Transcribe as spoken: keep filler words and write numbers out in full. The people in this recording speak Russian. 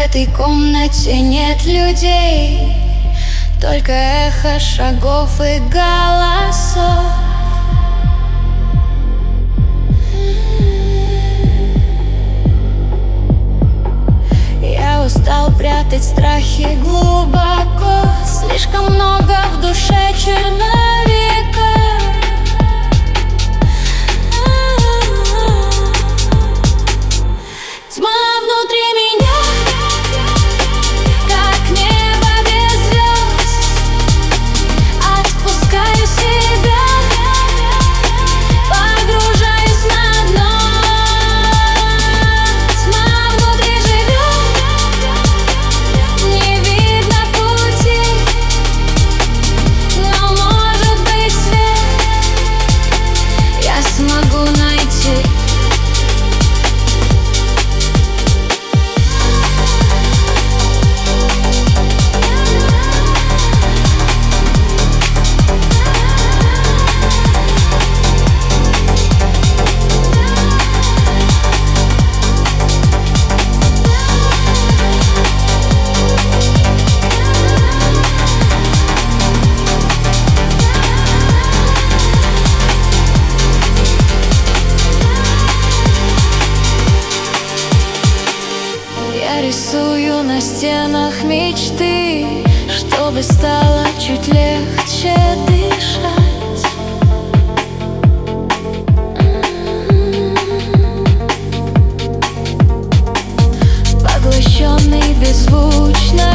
этой комнате нет людей, только эхо шагов и голосов. Я устал прятать страхи глубоко, слишком много в душе черновика. Тьма внутри меня, как небо без звезд. Отпускаю себя, погружаюсь на дно. Тьма внутри живет, не видно пути, но может быть свет я смогу найти. Я рисую на стенах мечты, чтобы стало чуть легче дышать. Поглощенный беззвучно